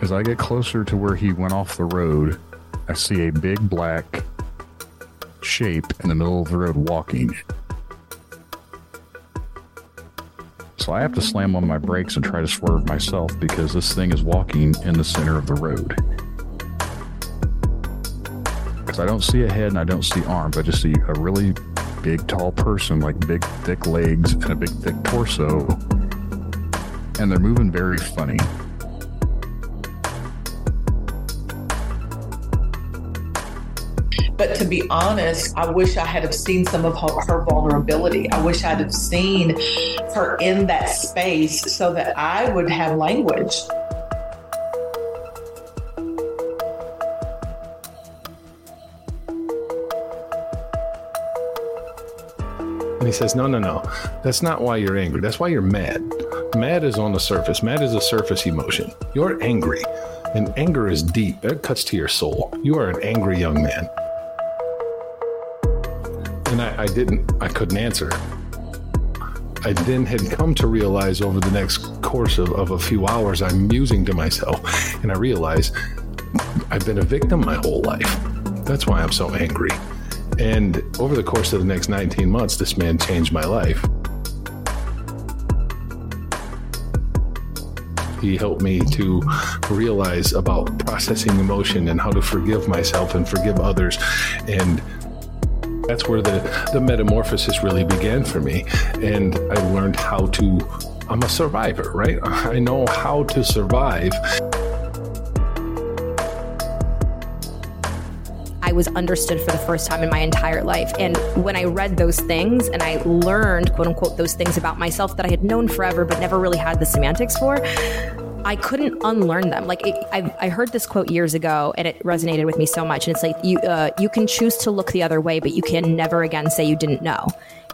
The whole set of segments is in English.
as I get closer to where he went off the road, I see a big black shape in the middle of the road walking. So I have to slam on my brakes and try to swerve myself because this thing is walking in the center of the road. Because I don't see a head and I don't see arms. I just see a really big, tall person, like big, thick legs and a big, thick torso. And they're moving very funny. But to be honest, I wish I had have seen some of her vulnerability. I wish I'd have seen her in that space so that I would have language. And he says, no. That's not why you're angry. That's why you're mad. Mad is on the surface. Mad is a surface emotion. You're angry. And anger is deep. It cuts to your soul. You are an angry young man. And I couldn't answer. I then had come to realize over the next course of a few hours, I'm musing to myself, and I realize I've been a victim my whole life. That's why I'm so angry. And over the course of the next 19 months, this man changed my life. He helped me to realize about processing emotion and how to forgive myself and forgive others. And that's where the metamorphosis really began for me. And I learned I'm a survivor, right? I know how to survive. I was understood for the first time in my entire life. And when I read those things and I learned, quote unquote, those things about myself that I had known forever, but never really had the semantics for, I couldn't unlearn them. Like I heard this quote years ago and it resonated with me so much. And it's like, you can choose to look the other way, but you can never again say you didn't know.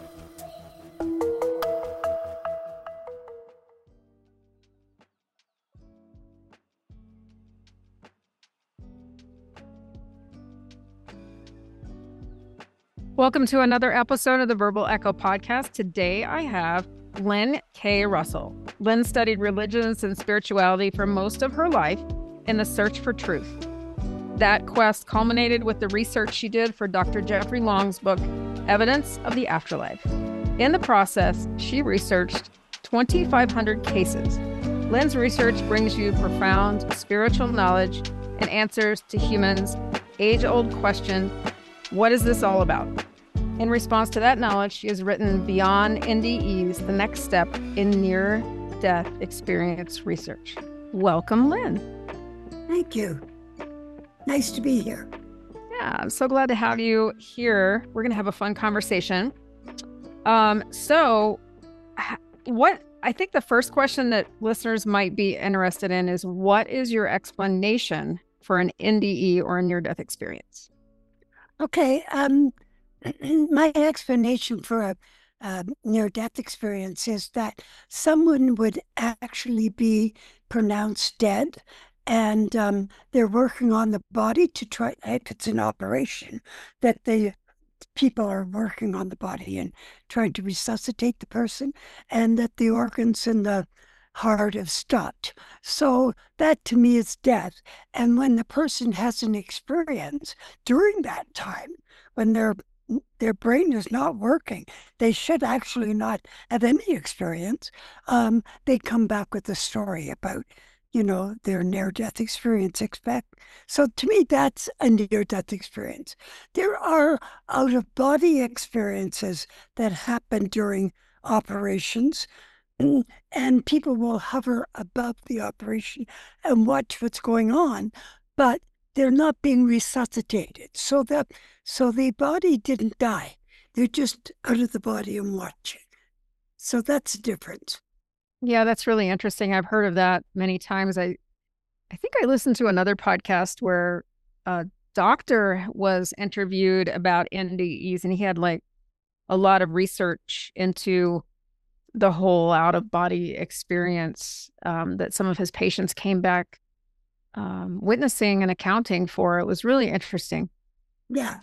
Welcome to another episode of the Verbal Echo podcast. Today I have Lynn K. Russell. Lynn studied religions and spirituality for most of her life in the search for truth. That quest culminated with the research she did for Dr. Jeffrey Long's book, Evidence of the Afterlife. In the process, she researched 2,500 cases. Lynn's research brings you profound spiritual knowledge and answers to humans' age-old question, what is this all about? In response to that knowledge, she has written Beyond NDEs, the next step in near-death experience research. Welcome, Lynn. Thank you. Nice to be here. Yeah, I'm so glad to have you here. We're going to have a fun conversation. So what I think the first question that listeners might be interested in is, what is your explanation for an NDE or a near-death experience? Okay. My explanation for a near-death experience is that someone would actually be pronounced dead, and they're working on the body to try, if it's an operation, that the people are working on the body and trying to resuscitate the person, and that the organs in the heart have stopped. So that to me is death. And when the person has an experience during that time, when their brain is not working, they should actually not have any experience. They come back with a story about, their near-death experience. So to me, that's a near-death experience. There are out-of-body experiences that happen during operations, and people will hover above the operation and watch what's going on, but they're not being resuscitated. So the body didn't die. They're just out of the body and watching. So that's the difference. Yeah, that's really interesting. I've heard of that many times. I think I listened to another podcast where a doctor was interviewed about NDEs, and he had like a lot of research into the whole out-of-body experience that some of his patients came back witnessing and accounting for. It was really interesting. Yeah.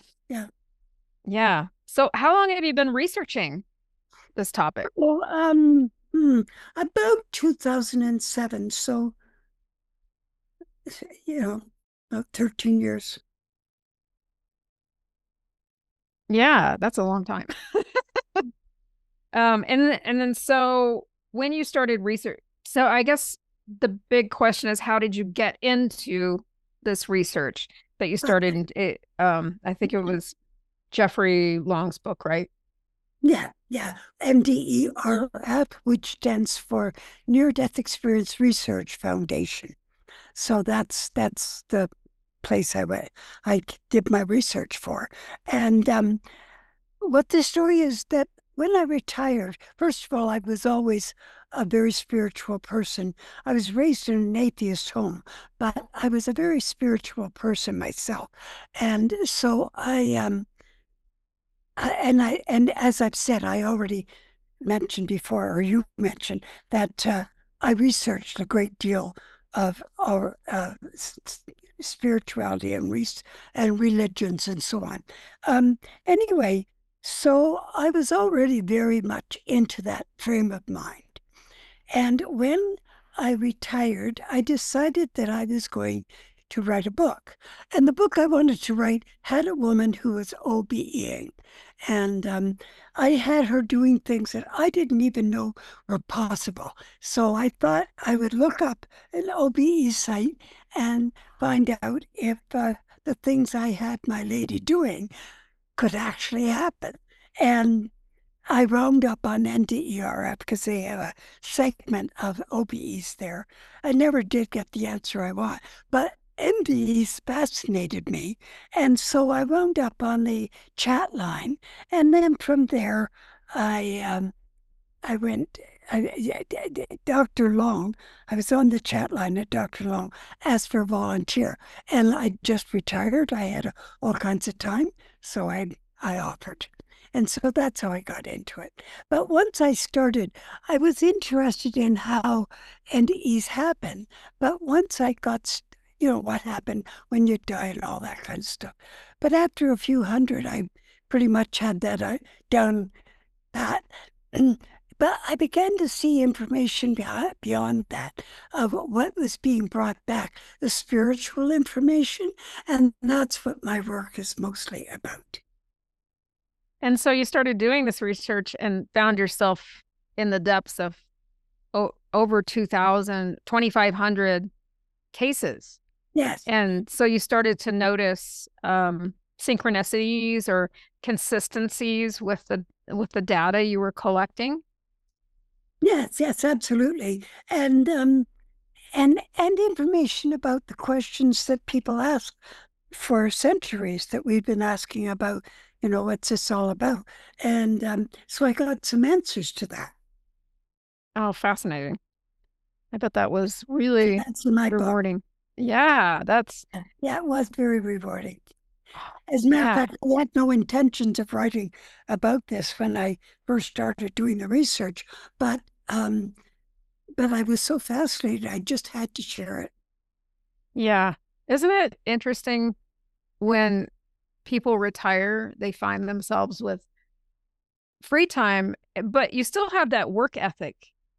So how long have you been researching this topic? Well, about 2007. So about 13 years. Yeah, that's a long time. And then so when you started research, so I guess the big question is, how did you get into this research that you started in I think it was Jeffrey Long's book, right? Yeah. NDERF, which stands for Near Death Experience Research Foundation. So that's the place I did my research for. And what the story is that when I retired, first of all, I was always a very spiritual person. I was raised in an atheist home, but I was a very spiritual person myself. And so and as I've said, I already mentioned before, or you mentioned, that I researched a great deal of our spirituality and religions and so on. Anyway, so I was already very much into that frame of mind. And when I retired, I decided that I was going to write a book. And the book I wanted to write had a woman who was OBEing. And I had her doing things that I didn't even know were possible. So I thought I would look up an OBE site and find out if the things I had my lady doing could actually happen. And I round up on NDERF because they have a segment of OBEs there. I never did get the answer I want, but NDEs fascinated me. And so I wound up on the chat line. And then from there, I went, Dr. Long, I was on the chat line at Dr. Long, asked for a volunteer. And I just retired. I had all kinds of time. So I offered. And so that's how I got into it. But once I started, I was interested in how NDEs happen. But once I got, what happened when you die and all that kind of stuff. But after a few hundred, I pretty much had that down pat. But I began to see information beyond that of what was being brought back, the spiritual information. And that's what my work is mostly about. And so you started doing this research and found yourself in the depths of over 2,500 cases. Yes. And so you started to notice synchronicities or consistencies with the data you were collecting. Yes, absolutely. And information about the questions that people ask for centuries that we've been asking about, what's this all about? And so I got some answers to that. Oh, fascinating. I bet that was really rewarding. Book. Yeah, it was very rewarding. As a matter of fact, I had no intentions of writing about this when I first started doing the research, but I was so fascinated, I just had to share it. Yeah. Isn't it interesting when people retire, they find themselves with free time, but you still have that work ethic.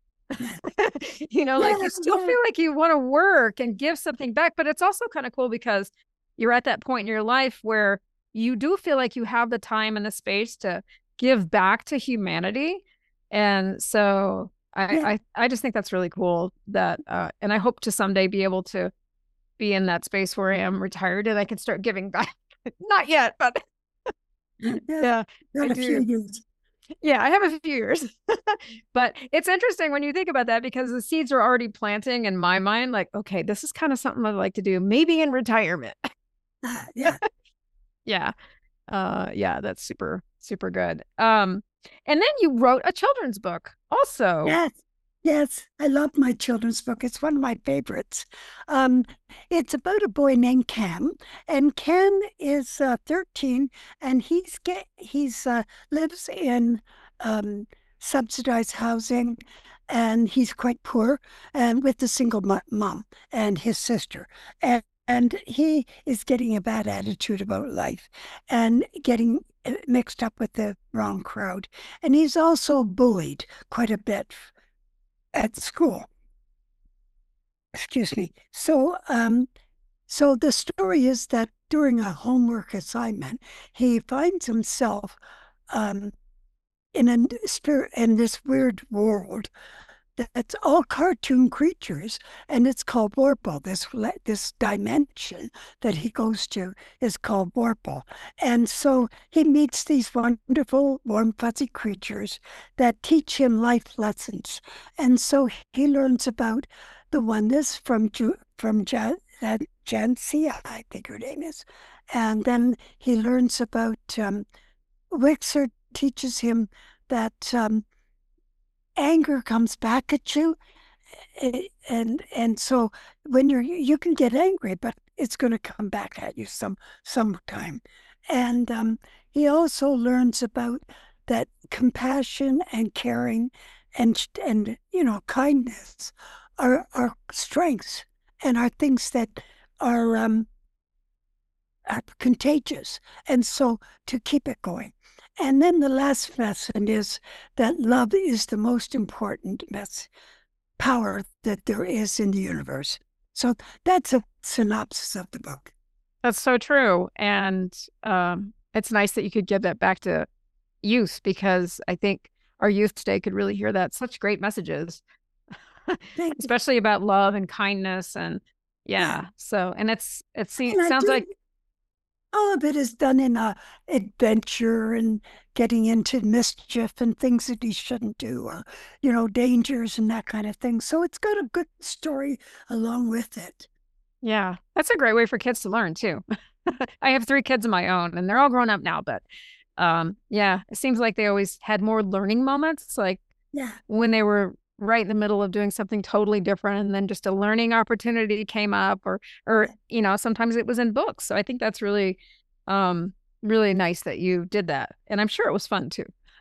Like you still feel like you want to work and give something back, but it's also kind of cool because you're at that point in your life where you do feel like you have the time and the space to give back to humanity. And so I just think that's really cool that, and I hope to someday be able to be in that space where I am retired and I can start giving back. Not yet, but yeah, I do. Yeah, I have a few years. But it's interesting when you think about that because the seeds are already planting in my mind. Like, okay, this is kind of something I'd like to do, maybe in retirement. Yeah. Yeah. That's super, super good. And then you wrote a children's book also. Yes, I love my children's book. It's one of my favorites. It's about a boy named Ken, and Ken is 13, and he's lives in subsidized housing, and he's quite poor, and with a single mom and his sister, and he is getting a bad attitude about life, and getting mixed up with the wrong crowd, and he's also bullied quite a bit at school. excuse me. So the story is that during a homework assignment, he finds himself um, in this weird world that's all cartoon creatures, and it's called Warple. This dimension that he goes to is called Warple, and so he meets these wonderful, warm, fuzzy creatures that teach him life lessons, and so he learns about the oneness from Jansia, I think her name is, and then he learns about Wixer teaches him that. Anger comes back at you, and so when you can get angry, but it's going to come back at you sometime. And he also learns about that compassion and caring and kindness are strengths and are things that are contagious, and so to keep it going. And then the last lesson is that love is the most important power that there is in the universe. So that's a synopsis of the book. That's so true. And it's nice that you could give that back to youth, because I think our youth today could really hear that. Such great messages, especially about love and kindness. And yeah. So, and it sounds like all of it is done in adventure and getting into mischief and things that he shouldn't do, dangers and that kind of thing. So it's got a good story along with it. Yeah, that's a great way for kids to learn too. I have 3 kids of my own, and they're all grown up now. But yeah, it seems like they always had more learning moments, like when they were right in the middle of doing something totally different, and then just a learning opportunity came up, or sometimes it was in books. So I think that's really really nice that you did that, and I'm sure it was fun too.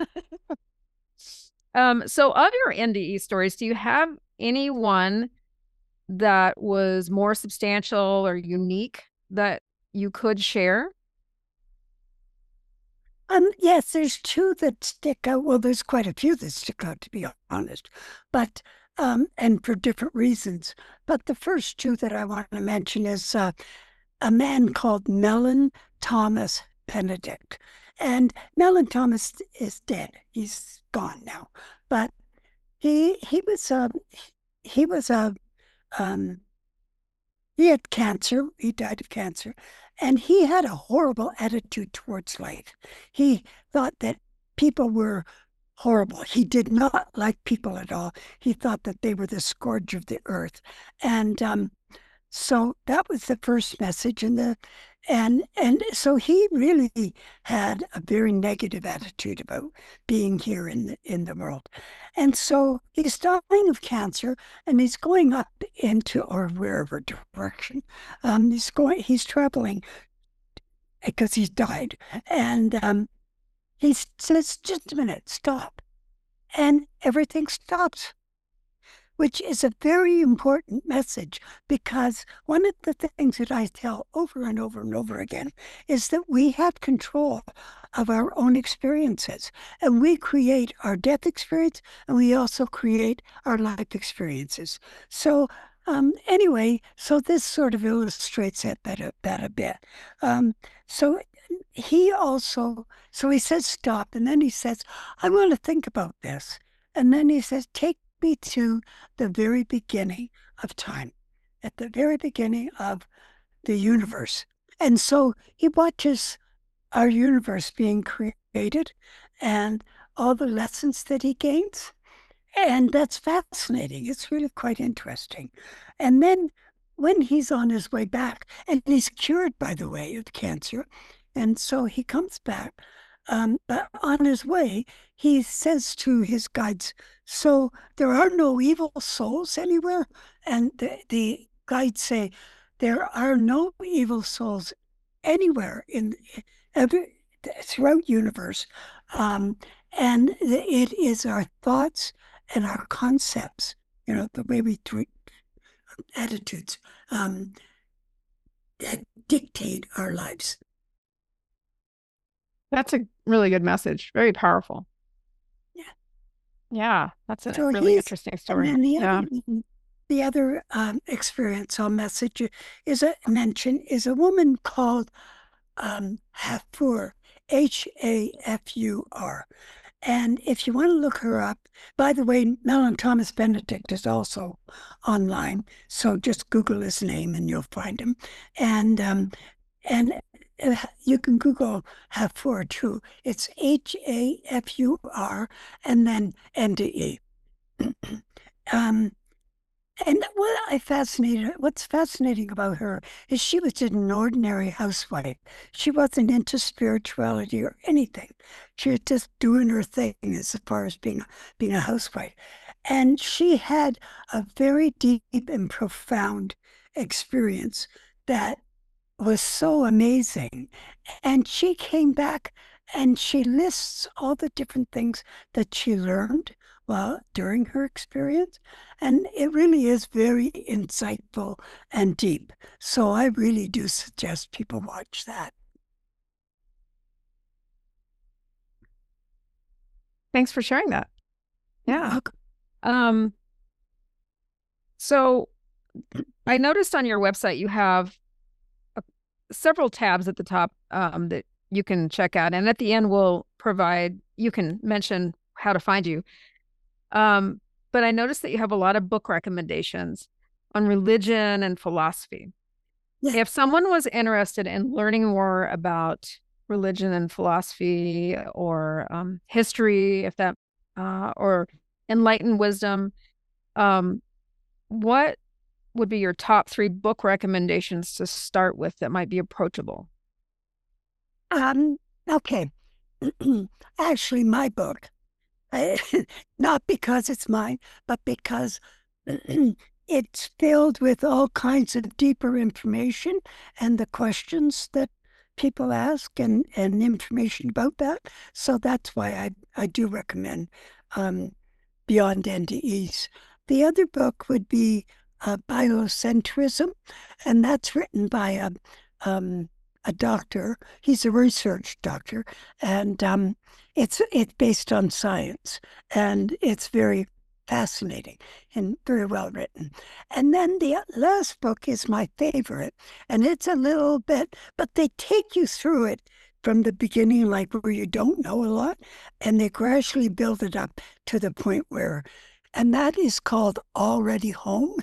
So of your NDE stories, do you have anyone that was more substantial or unique that you could share? Yes, there's 2 that stick out. Well, there's quite a few that stick out, to be honest, but and for different reasons. But the first 2 that I want to mention is a man called Mellon Thomas Benedict, and Mellon Thomas is dead. He's gone now, but he had cancer. He died of cancer. And he had a horrible attitude towards life. He thought that people were horrible. He did not like people at all. He thought that they were the scourge of the earth. And so that was the first message. And so he really had a very negative attitude about being here in the world. And so he's dying of cancer, and he's going up into, or wherever direction. He's traveling because he's died. And he says, just a minute, stop. And everything stops, which is a very important message, because one of the things that I tell over and over and over again is that we have control of our own experiences, and we create our death experience, and we also create our life experiences. So anyway, so this sort of illustrates that a bit. So he says stop, and then he says, I want to think about this. And then he says, take me to the very beginning of time, at the very beginning of the universe. And so he watches our universe being created and all the lessons that he gains. And that's fascinating. It's really quite interesting. And then when he's on his way back, and he's cured, by the way, of cancer, and so he comes back, but on his way, he says to his guides, so there are no evil souls anywhere? And the guides say, there are no evil souls anywhere throughout universe. And it is our thoughts and our concepts, the way we treat attitudes, that dictate our lives. That's a really good message. Very powerful. Yeah. Yeah, that's a really interesting story. And then yeah. the other experience I'll mention is a woman called Hafur, Hafur. And if you want to look her up, by the way, Mellon Thomas Benedict is also online. So just Google his name and you'll find him. And you can Google Hafur too. It's Hafur and then NDE. And what's fascinating about her is she was an ordinary housewife. She wasn't into spirituality or anything. She was just doing her thing as far as being a housewife. And she had a very deep and profound experience that was so amazing. And she came back and she lists all the different things that she learned during her experience. And it really is very insightful and deep. So I really do suggest people watch that. Thanks for sharing that. Yeah. So I noticed on your website you have several tabs at the top that you can check out. And at the end, you can mention how to find you. But I noticed that you have a lot of book recommendations on religion and philosophy. Yeah. If someone was interested in learning more about religion and philosophy or history, or enlightened wisdom, what would be your top 3 book recommendations to start with that might be approachable? Okay. Actually, my book. Not because it's mine, but because it's filled with all kinds of deeper information and the questions that people ask and information about that. So that's why I do recommend Beyond NDEs. The other book would be Biocentrism, and that's written by a doctor. He's a research doctor, and it's based on science, and it's very fascinating and very well written. And then the last book is my favorite, and it's a little bit, but they take you through it from the beginning, like where you don't know a lot, and they gradually build it up to the point where, and that is called Already Home.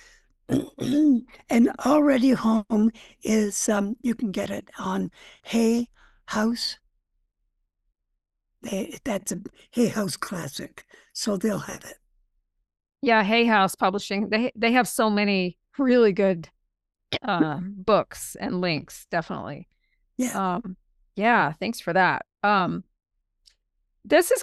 And Already Home is, you can get it on Hay House. That's a Hay House classic, so they'll have it. Yeah, Hay House Publishing. They have so many really good books and links, definitely. Yeah. Yeah, thanks for that. This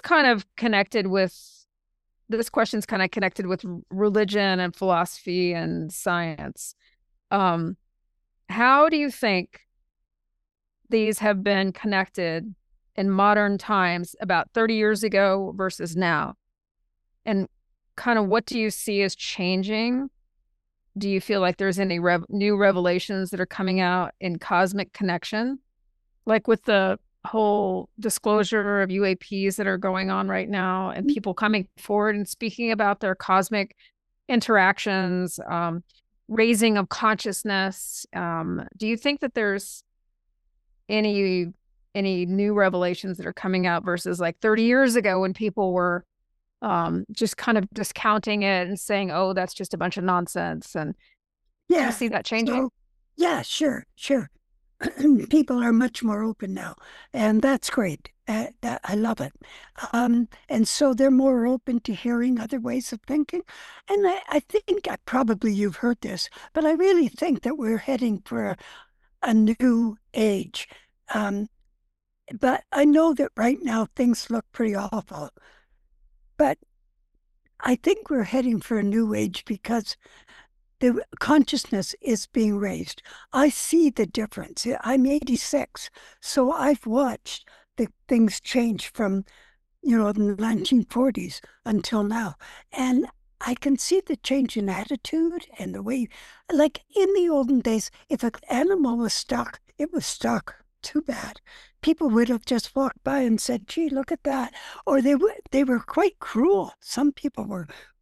question's kind of connected with religion and philosophy and science. How do you think these have been connected in modern times, about 30 years ago versus now? And kind of what do you see as changing? Do you feel like there's any new revelations that are coming out in cosmic connection? Like with the whole disclosure of UAPs that are going on right now and people coming forward and speaking about their cosmic interactions, raising of consciousness. Do you think that there's any new revelations that are coming out versus like 30 years ago when people were just kind of discounting it and saying, oh, that's just a bunch of nonsense? And do you see that changing? So, yeah, sure. People are much more open now, and that's great. I love it. And so they're more open to hearing other ways of thinking. And I think you've heard this, but I really think that we're heading for a new age. But I know that right now things look pretty awful. But I think we're heading for a new age because the consciousness is being raised. I see the difference. I'm 86, so I've watched the things change from, the 1940s until now. And I can see the change in attitude and the way, like in the olden days, if an animal was stuck, it was stuck. Too bad. People would have just walked by and said, gee, look at that. Or they were quite cruel. Some people were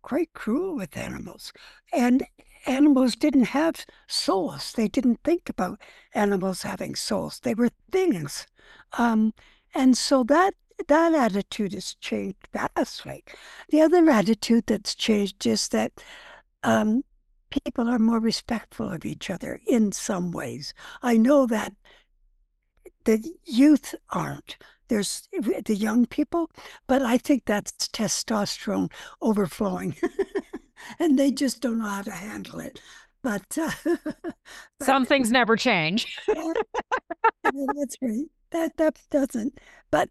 quite cruel with animals. And animals didn't have souls. They didn't think about animals having souls. They were things. And so that attitude has changed vastly. The other attitude that's changed is that people are more respectful of each other in some ways. I know that the youth aren't. There's the young people, but I think that's testosterone overflowing. And they just don't know how to handle it. But some things never change. That's right. That doesn't. But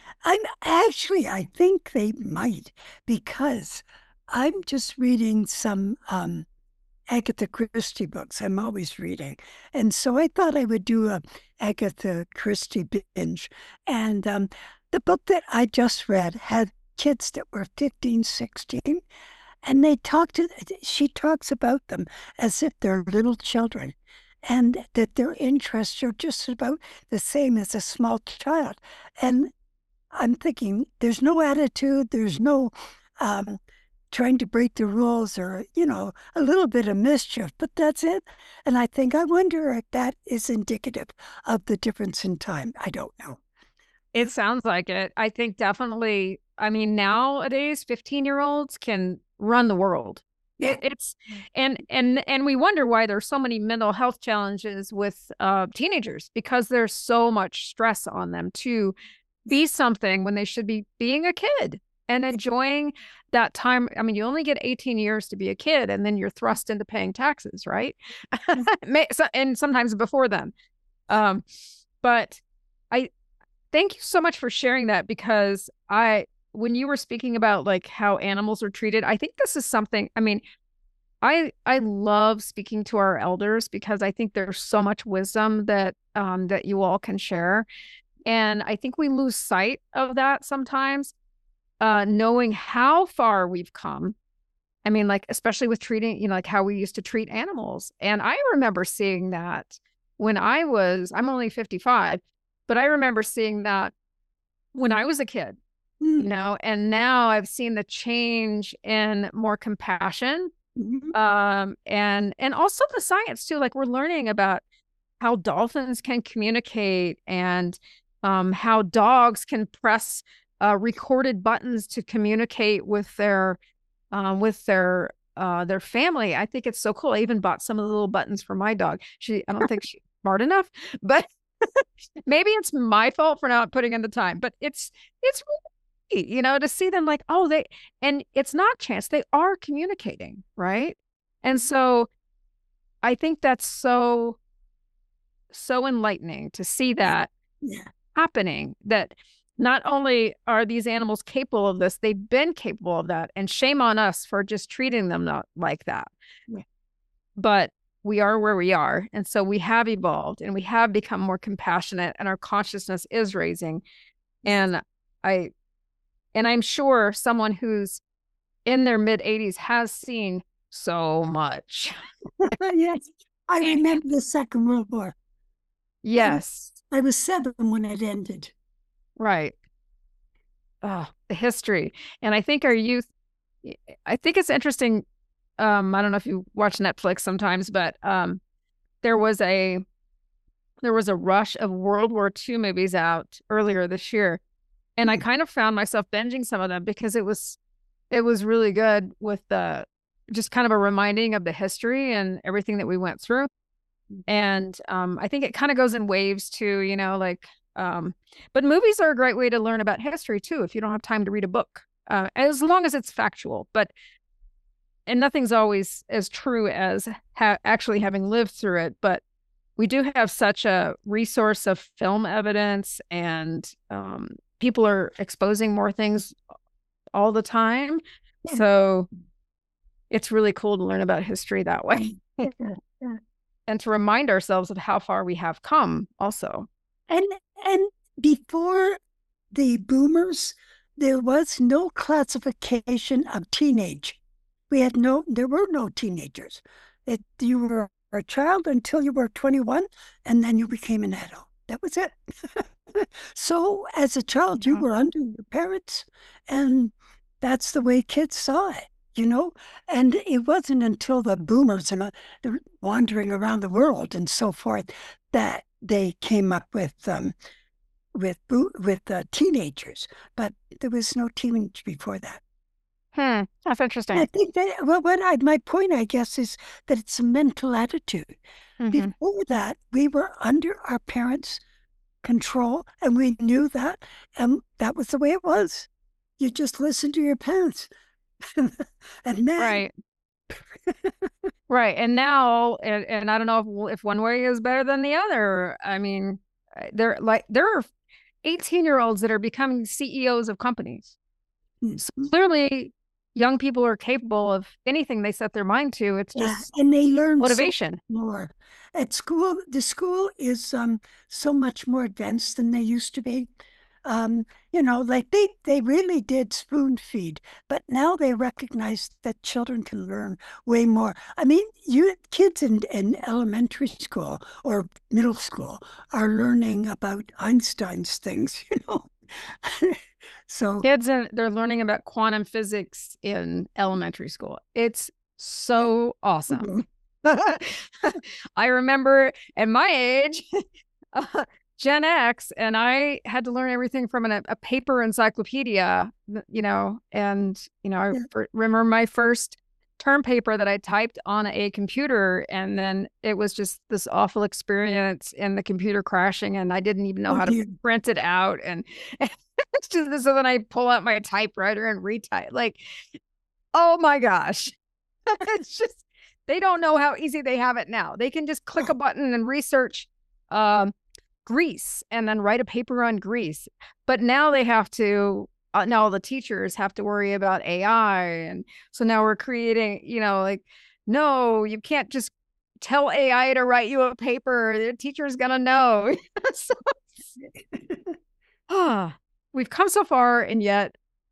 I think they might, because I'm just reading some Agatha Christie books. I'm always reading. And so I thought I would do a Agatha Christie binge. And the book that I just read had kids that were 15, 16, and she talks about them as if they're little children, and that their interests are just about the same as a small child. And I'm thinking, there's no attitude, there's no trying to break the rules, or, a little bit of mischief, but that's it. And I wonder if that is indicative of the difference in time. I don't know. It sounds like it. I think definitely, nowadays 15-year-olds can run the world. Yeah. And we wonder why there's so many mental health challenges with teenagers, because there's so much stress on them to be something when they should be being a kid and enjoying that time. You only get 18 years to be a kid, and then you're thrust into paying taxes, right? And sometimes before then. But I thank you so much for sharing that, because when you were speaking about like how animals are treated, I think this is something, I love speaking to our elders, because I think there's so much wisdom that you all can share. And I think we lose sight of that sometimes, knowing how far we've come. Especially with treating, like how we used to treat animals. And I remember seeing that when I'm only 55, but I remember seeing that when I was a kid. And now I've seen the change in more compassion, and also the science too. Like, we're learning about how dolphins can communicate, and how dogs can press recorded buttons to communicate with their family. I think it's so cool. I even bought some of the little buttons for my dog. I don't think she's smart enough, but maybe it's my fault for not putting in the time. But it's really, to see them like, and it's not chance, they are communicating, right? And so I think that's so enlightening to see that happening, that not only are these animals capable of this, they've been capable of that, and shame on us for just treating them not like that. But we are where we are, and so we have evolved, and we have become more compassionate, and our consciousness is raising. And I'm sure someone who's in their mid-80s has seen so much. Yes. I remember the Second World War. Yes. I was 7 when it ended. Right. Oh, the history. And I think our youth, I think it's interesting. I don't know if you watch Netflix sometimes, but there was a rush of World War II movies out earlier this year. And I kind of found myself binging some of them, because it was really good, with just kind of a reminding of the history and everything that we went through. And I think it kind of goes in waves too, but movies are a great way to learn about history too, if you don't have time to read a book, as long as it's factual. And nothing's always as true as actually having lived through it. But we do have such a resource of film evidence, and people are exposing more things all the time. So it's really cool to learn about history that way. And to remind ourselves of how far we have come also. And before the boomers, there was no classification of teenage. There were no teenagers. You were a child until you were 21, and then you became an adult. That was it. So as a child, you were under your parents, and that's the way kids saw it. And it wasn't until the boomers and the wandering around the world and so forth that they came up with teenagers. But there was no teenage before that. That's interesting. I think that my point, I guess, is that it's a mental attitude. Before that, we were under our parents' control, and we knew that, and that was the way it was. You just listened to your parents. And now, Right. Right. And now, and I don't know if one way is better than the other. I mean, there are 18-year-olds that are becoming CEOs of companies. So clearly, young people are capable of anything they set their mind to. It's just and they learn motivation. more. At school, the school is so much more advanced than they used to be. Like they really did spoon feed, but now they recognize that children can learn way more. I mean, kids in elementary school or middle school are learning about Einstein's things, So Kids, they're learning about quantum physics in elementary school. It's so awesome. I remember at my age, Gen X, and I had to learn everything from a paper encyclopedia, I remember my first term paper that I typed on a computer, and then it was just this awful experience and the computer crashing, and I didn't even know how to print it out. And it's just, so then I pull out my typewriter and retype. Like, oh my gosh. It's just, they don't know how easy they have it now. They can just click a button and research Greece and then write a paper on Greece. But now they have to, now the teachers have to worry about AI. And so now we're creating, no, you can't just tell AI to write you a paper. The teacher's going to know. We've come so far, and yet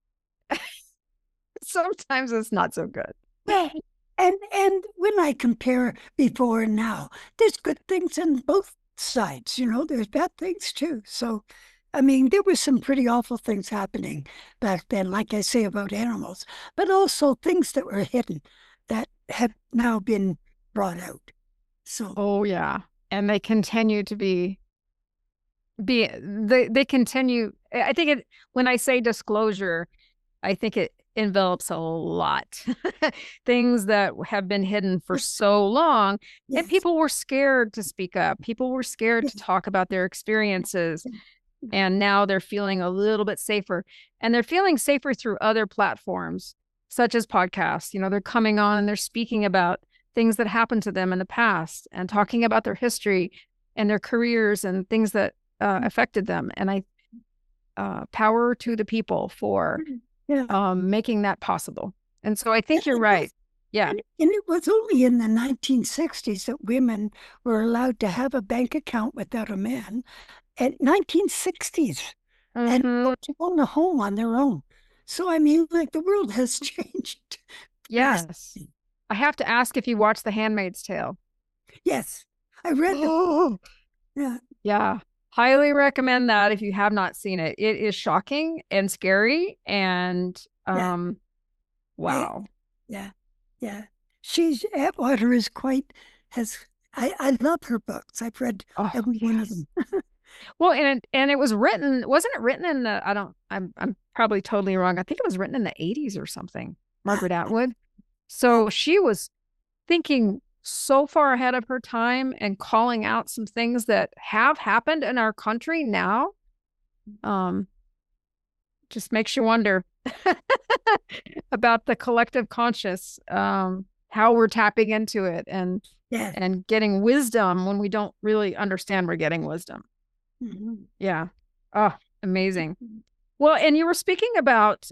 sometimes it's not so good. And when I compare before and now, there's good things on both sides. There's bad things too. So, I mean, there were some pretty awful things happening back then, like I say about animals, but also things that were hidden that have now been brought out. So, oh yeah, and they continue to be they continue. I think when I say disclosure, I think it envelops a lot. Things that have been hidden for so long, and people were scared to speak up. People were scared to talk about their experiences, and now they're feeling a little bit safer, and they're feeling safer through other platforms such as podcasts. They're coming on and they're speaking about things that happened to them in the past and talking about their history and their careers and things that affected them. And power to the people for making that possible. And so I think you're right. Yeah. And it was only in the 1960s that women were allowed to have a bank account without a man. At 1960s. And to own a home on their own. So, I mean, like, the world has changed. Yes. I have to ask if you watched The Handmaid's Tale. Yes. I read it. Yeah. Yeah. Highly recommend that if you have not seen it. It is shocking and scary and wow. Yeah. Atwater is I love her books. I've read every one of them. Well, and it was written, wasn't it written in I'm probably totally wrong. I think it was written in the 80s or something, Margaret Atwood. So she was thinking so far ahead of her time and calling out some things that have happened in our country now. Just makes you wonder about the collective conscious, how we're tapping into it and getting wisdom when we don't really understand we're getting wisdom. Yeah. Oh, amazing. Well, and you were speaking about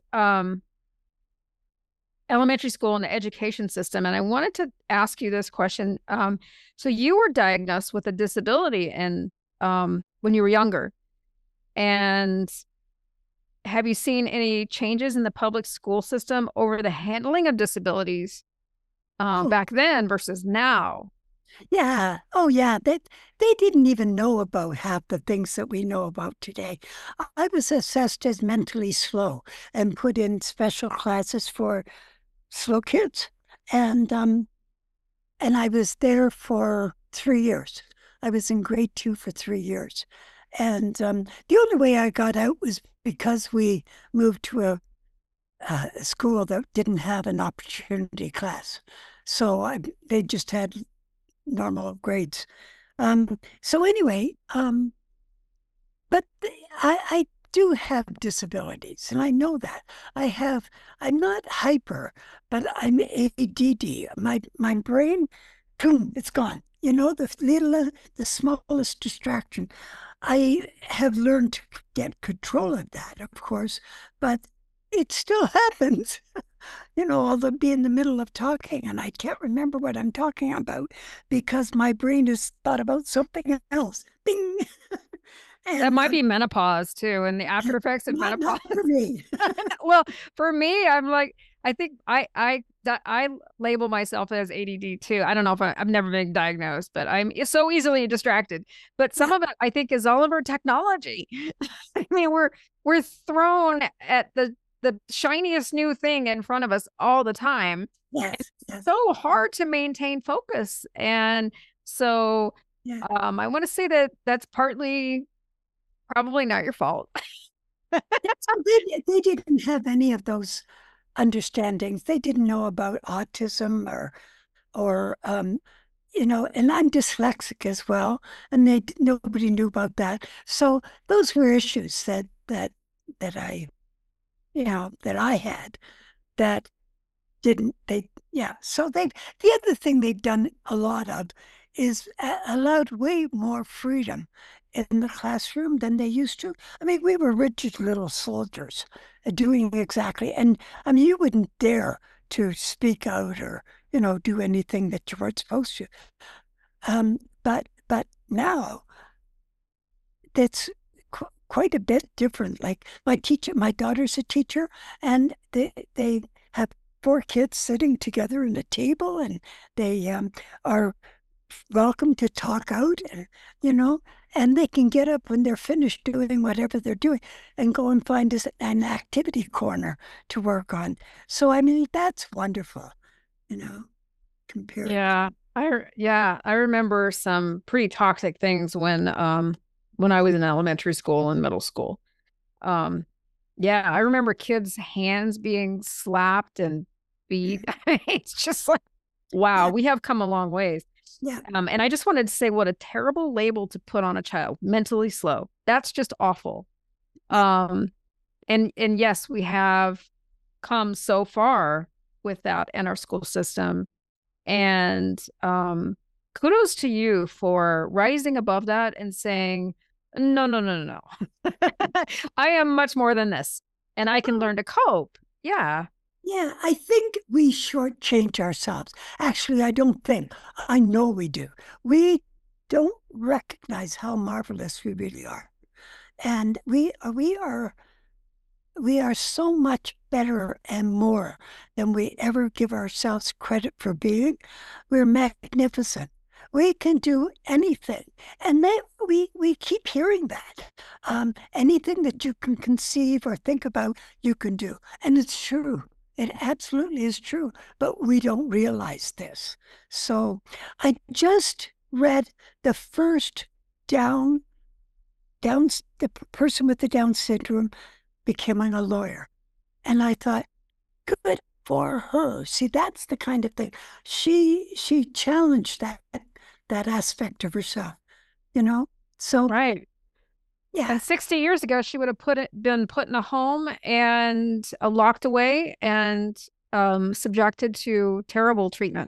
elementary school and the education system, and I wanted to ask you this question. So you were diagnosed with a disability when you were younger, and have you seen any changes in the public school system over the handling of disabilities back then versus now? Yeah. Oh, yeah. They didn't even know about half the things that we know about today. I was assessed as mentally slow and put in special classes for slow kids. And I was there for 3 years. I was in grade 2 for 3 years. And the only way I got out was because we moved to a school that didn't have an opportunity class. So they just had normal grades. So anyway, but I do have disabilities, and I know that. I'm not hyper, but I'm ADD. My brain, boom, it's gone. The smallest distraction. I have learned to get control of that, of course, but it still happens. I'll be in the middle of talking and I can't remember what I'm talking about because my brain has thought about something else. Bing. That might be menopause too, and the after effects of menopause. Not for me. Well, for me, I'm like, I think I label myself as ADD too. I don't know if I've never been diagnosed, but I'm so easily distracted. But some of it, I think, is all of our technology. I mean, we're thrown at the shiniest new thing in front of us all the time. Yes, it's so hard to maintain focus, and so I want to say that that's probably not your fault. They didn't have any of those understandings. They didn't know about autism or and I'm dyslexic as well, and nobody knew about that. So those were issues that I had that didn't they. Yeah. So the other thing they've done a lot of is allowed way more freedom in the classroom than they used to. I mean, we were rigid little soldiers doing exactly. And I mean, you wouldn't dare to speak out or, do anything that you weren't supposed to. But now that's quite a bit different. Like my daughter's a teacher, and they have 4 kids sitting together at a table, and they are welcome to talk out, and they can get up when they're finished doing whatever they're doing and go and find an activity corner to work on. So, I mean, that's wonderful, compared. Yeah. I remember some pretty toxic things when I was in elementary school and middle school. I remember kids' hands being slapped and beat. It's just like, wow, we have come a long ways. Yeah. And I just wanted to say what a terrible label to put on a child, mentally slow. That's just awful. And yes, we have come so far with that in our school system. And kudos to you for rising above that and saying, no. I am much more than this, and I can learn to cope. Yeah. Yeah, I think we shortchange ourselves. Actually, I don't think. I know we do. We don't recognize how marvelous we really are. And we are so much better and more than we ever give ourselves credit for being. We're magnificent. We can do anything. And we keep hearing that. Anything that you can conceive or think about, you can do. And it's true. It absolutely is true, but we don't realize this. So I just read the first the person with the Down syndrome becoming a lawyer. And I thought, good for her. See, that's the kind of thing. She challenged that aspect of herself, So right. Yeah. And 60 years ago, she would have been put in a home and locked away and subjected to terrible treatment.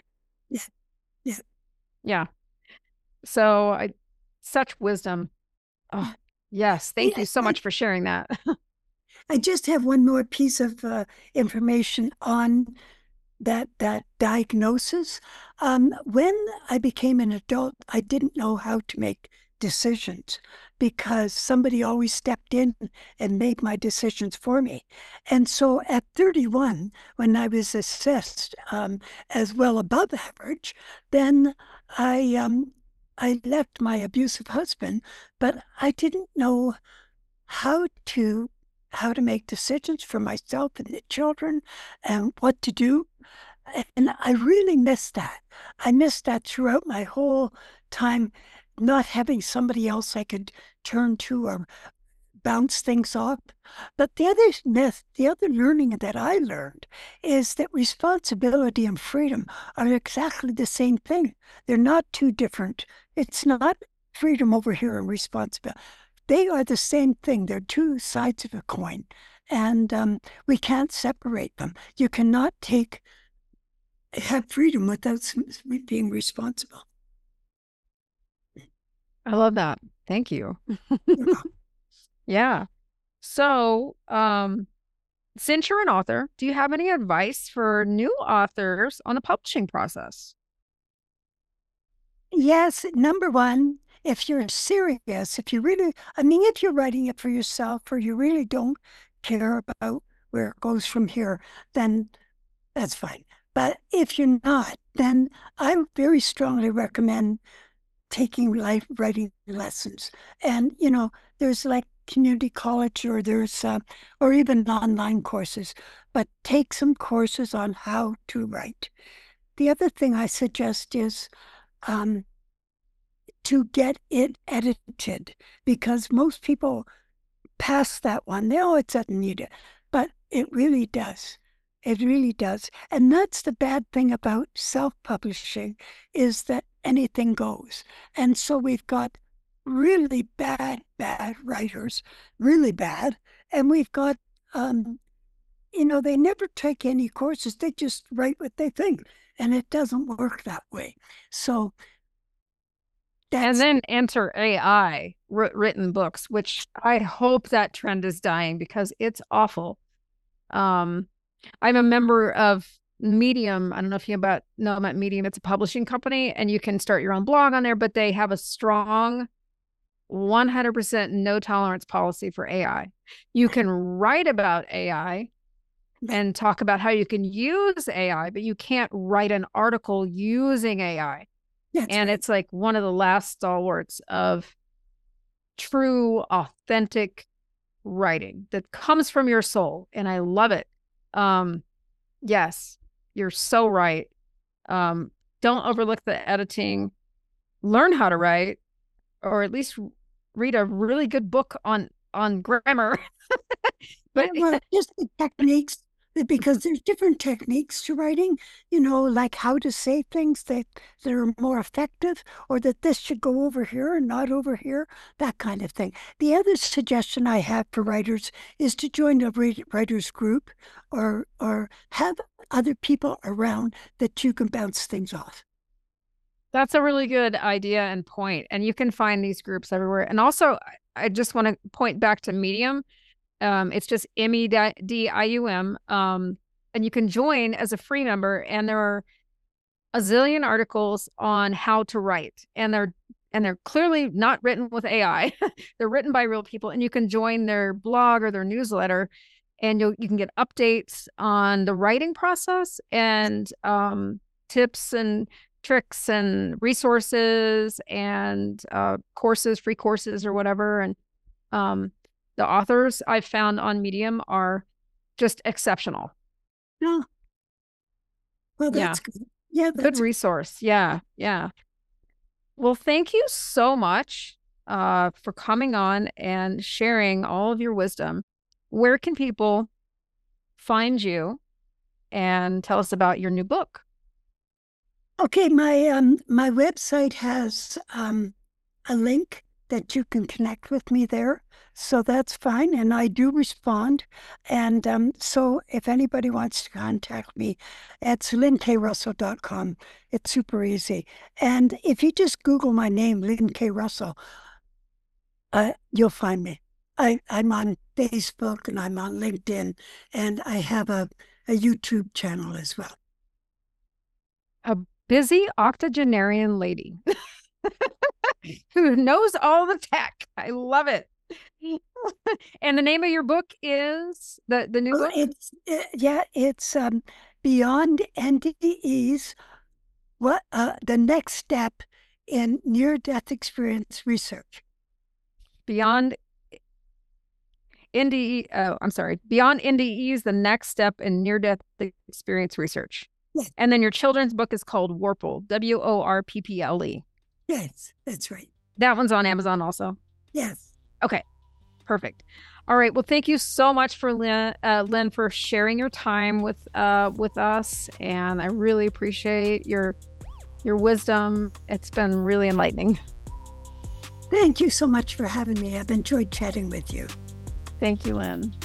Yeah. So such wisdom. Oh, yes. Thank you so much for sharing that. I just have one more piece of information on that diagnosis. When I became an adult, I didn't know how to make decisions because somebody always stepped in and made my decisions for me. And so at 31, when I was assessed as well above average, then I left my abusive husband, but I didn't know how to make decisions for myself and the children and what to do. And I really miss that. I miss that throughout my whole time, not having somebody else I could turn to or bounce things off. But the other myth, the other learning that I learned is that responsibility and freedom are exactly the same thing. They're not too different. It's not freedom over here and responsibility. They are the same thing. They're two sides of a coin. And we can't separate them. You cannot have freedom without being responsible. I love that. Thank you. Yeah. So, since you're an author, do you have any advice for new authors on the publishing process? Yes, number one, if you're serious, if you're writing it for yourself or you really don't care about where it goes from here, then that's fine. But if you're not, then I very strongly recommend taking life writing lessons. And, there's like community college or there's, or even online courses, but take some courses on how to write. The other thing I suggest is to get it edited, because most people pass that one. It doesn't need it, but it really does. It really does. And that's the bad thing about self-publishing, is that anything goes. And so we've got really bad writers, really bad. And we've got, they never take any courses. They just write what they think. And it doesn't work that way. So and then enter AI written books, which I hope that trend is dying because it's awful. I'm a member of Medium. I don't know if you know about Medium. It's a publishing company, and you can start your own blog on there, but they have a strong 100% no tolerance policy for AI. You can write about AI and talk about how you can use AI, but you can't write an article using AI. And it's like one of the last stalwarts of true, authentic writing that comes from your soul. And I love it. Yes, you're so right. Don't overlook the editing. Learn how to write, or at least read a really good book on grammar. But just the techniques, because there's different techniques to writing, like how to say things that are more effective, or that this should go over here and not over here, that kind of thing. The other suggestion I have for writers is to join a writers group or have other people around that you can bounce things off. That's a really good idea and point. And you can find these groups everywhere. And also, I just want to point back to Medium. It's just MEDIUM. And you can join as a free member, and there are a zillion articles on how to write, and they're clearly not written with AI. They're written by real people, and you can join their blog or their newsletter, and you can get updates on the writing process and tips and tricks and resources and courses, free courses or whatever. And the authors I've found on Medium are just exceptional. Yeah. Well, that's good. Yeah, that's good resource. Yeah. Well, thank you so much for coming on and sharing all of your wisdom. Where can people find you and tell us about your new book? Okay, my website has a link that you can connect with me there. So that's fine. And I do respond. And so if anybody wants to contact me, it's lynnKrussell.com. It's super easy. And if you just Google my name, Lynn K. Russell, you'll find me. I'm on Facebook and I'm on LinkedIn, and I have a YouTube channel as well. A busy octogenarian lady who knows all the tech. I love it. And the name of your book is the new book? It's Beyond NDEs, the next step in near-death experience research. Beyond NDEs, the next step in near-death experience research. Yes. And then your children's book is called Worple, Worpple. Yes, that's right. That one's on Amazon also. Yes. Okay, perfect. All right. Well, thank you so much for Lynn, for sharing your time with us, and I really appreciate your wisdom. It's been really enlightening. Thank you so much for having me. I've enjoyed chatting with you. Thank you, Lynn.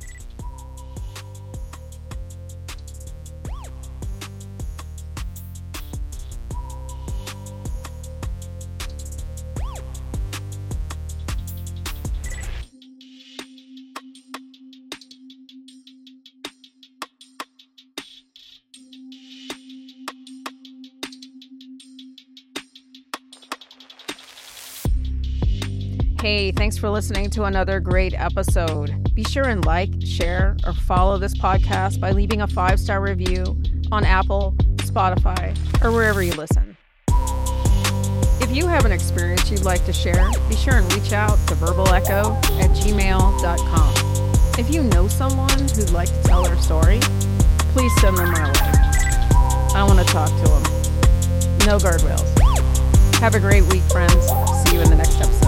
Hey, thanks for listening to another great episode. Be sure and like, share, or follow this podcast by leaving a 5-star review on Apple, Spotify, or wherever you listen. If you have an experience you'd like to share, be sure and reach out to verbalecho@gmail.com. If you know someone who'd like to tell their story, please send them my way. I want to talk to them. No guardrails. Have a great week, friends. See you in the next episode.